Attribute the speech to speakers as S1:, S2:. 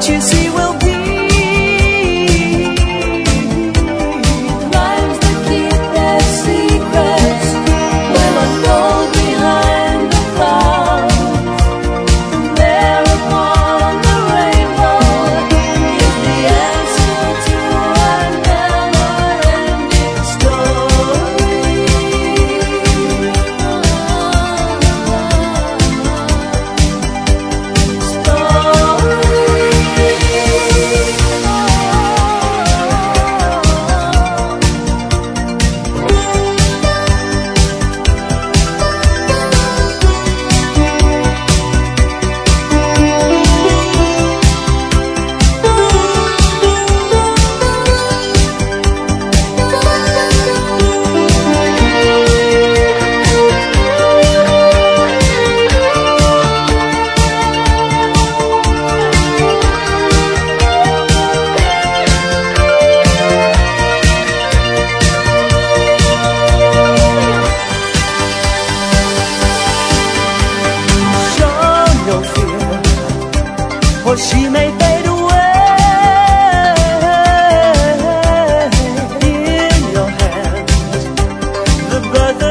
S1: what you see will be. Lives that keep their secrets will unfold behind the clouds. There upon the rainbow is the answer to a never-ending story. Or she may fade away. In your hands, the birth